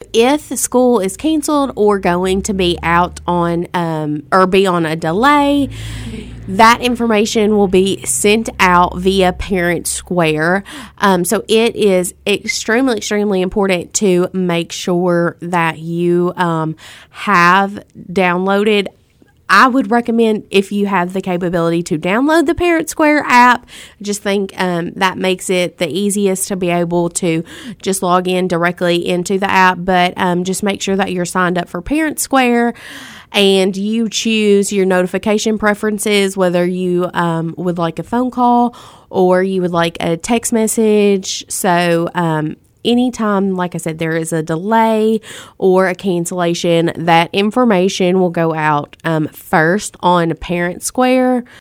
if school is canceled or going to be out on or be on a delay, that information will be sent out via Parent Square. So it is extremely, extremely important to make sure that you have downloaded. I would recommend, if you have the capability, to download the Parent Square app. I just think that makes it the easiest to be able to just log in directly into the app. But just make sure that you're signed up for Parent Square and you choose your notification preferences, whether you would like a phone call or you would like a text message. So anytime, like I said, there is a delay or a cancellation, that information will go out first on Parent Square.